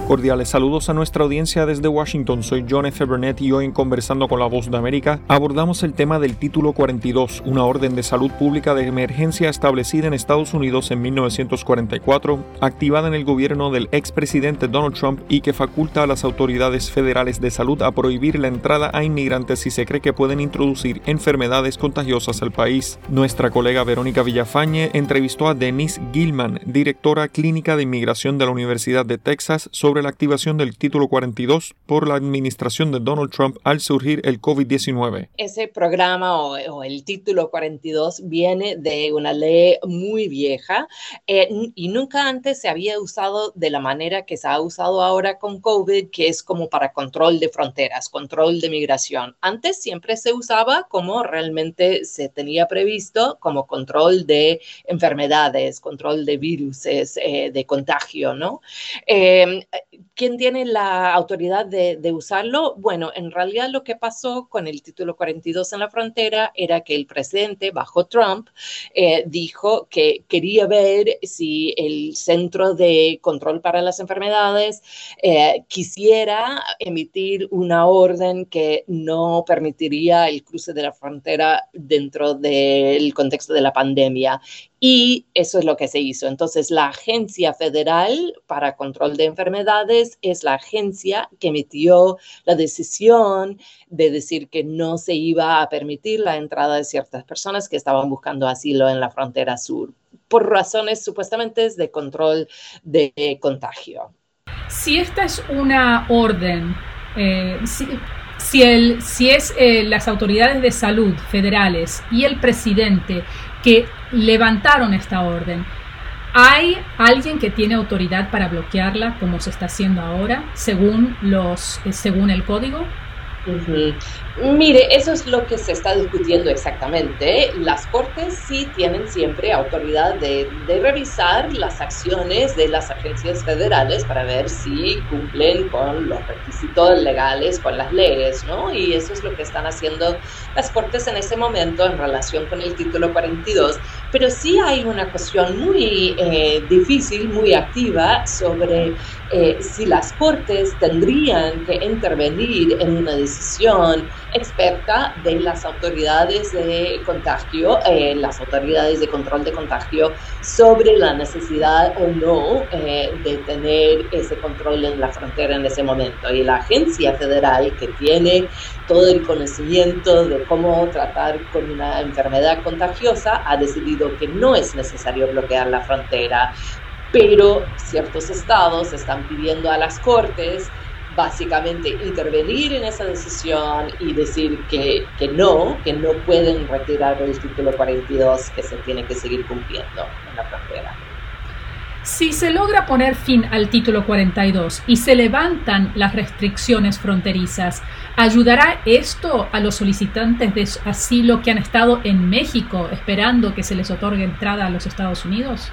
Cordiales saludos a nuestra audiencia desde Washington. Soy John F. Burnett y hoy en Conversando con la Voz de América abordamos el tema del Título 42, una orden de salud pública de emergencia establecida en Estados Unidos en 1944, activada en el gobierno del expresidente Donald Trump y que faculta a las autoridades federales de salud a prohibir la entrada a inmigrantes si se cree que pueden introducir enfermedades contagiosas al país. Nuestra colega Verónica Villafañe entrevistó a Denise Gilman, directora clínica de inmigración de la Universidad de Texas, sobre la activación del Título 42 por la administración de Donald Trump al surgir el COVID-19. Ese programa o el Título 42 viene de una ley muy vieja y nunca antes se había usado de la manera que se ha usado ahora con COVID, que es como para control de fronteras, control de migración. Antes siempre se usaba como realmente se tenía previsto, como control de enfermedades, control de virus, de contagio, ¿no? ¿Quién tiene la autoridad de usarlo? Bueno, en realidad lo que pasó con el Título 42 en la frontera era que el presidente, bajo Trump, dijo que quería ver si el Centro de Control para las Enfermedades quisiera emitir una orden que no permitiría el cruce de la frontera dentro del contexto de la pandemia. Y eso es lo que se hizo. Entonces, la Agencia Federal para Control de Enfermedades es la agencia que emitió la decisión de decir que no se iba a permitir la entrada de ciertas personas que estaban buscando asilo en la frontera sur, por razones supuestamente de control de contagio. Si esta es una orden, si es las autoridades de salud federales y el presidente que levantaron esta orden, ¿hay alguien que tiene autoridad para bloquearla como se está haciendo ahora, según el código? Uh-huh. Mire, eso es lo que se está discutiendo exactamente. Las cortes sí tienen siempre autoridad de revisar las acciones de las agencias federales para ver si cumplen con los requisitos legales, con las leyes, ¿no? Y eso es lo que están haciendo las cortes en ese momento en relación con el Título 42. Pero sí hay una cuestión muy difícil, muy activa sobre si las cortes tendrían que intervenir en una decisión experta de las autoridades de contagio, las autoridades de control de contagio, sobre la necesidad o no de tener ese control en la frontera en ese momento. Y la agencia federal, que tiene todo el conocimiento de cómo tratar con una enfermedad contagiosa, ha decidido que no es necesario bloquear la frontera. Pero ciertos estados están pidiendo a las cortes básicamente intervenir en esa decisión y decir que no pueden retirar el Título 42, que se tiene que seguir cumpliendo en la frontera. Si se logra poner fin al Título 42 y se levantan las restricciones fronterizas, ¿ayudará esto a los solicitantes de asilo que han estado en México esperando que se les otorgue entrada a los Estados Unidos?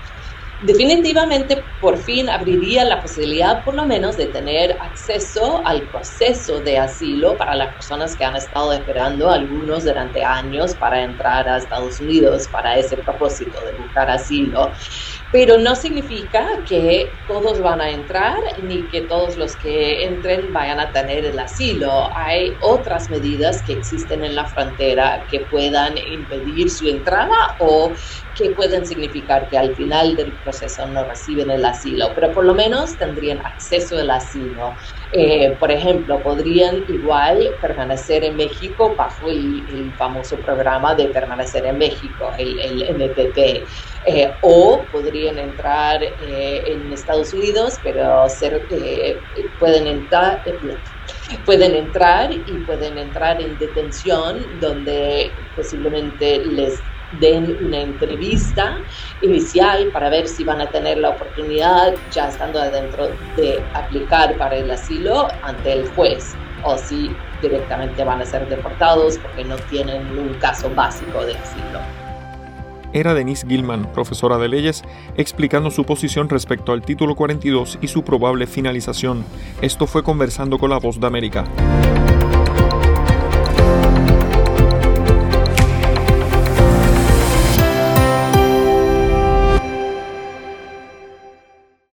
Definitivamente, por fin abriría la posibilidad, por lo menos, de tener acceso al proceso de asilo para las personas que han estado esperando, algunos durante años, para entrar a Estados Unidos para ese propósito de buscar asilo. Pero no significa que todos van a entrar ni que todos los que entren vayan a tener el asilo. Hay otras medidas que existen en la frontera que puedan impedir su entrada o que pueden significar que al final del proceso no reciben el asilo, pero por lo menos tendrían acceso al asilo. Por ejemplo, podrían igual permanecer en México bajo el famoso programa de permanecer en México, el MPP, o podrían entrar en Estados Unidos, pero pueden entrar en detención, donde posiblemente les den una entrevista inicial para ver si van a tener la oportunidad, ya estando adentro, de aplicar para el asilo ante el juez, o si directamente van a ser deportados porque no tienen un caso básico de asilo. Era Denise Gilman, profesora de leyes, explicando su posición respecto al Título 42 y su probable finalización. Esto fue Conversando con la Voz de América.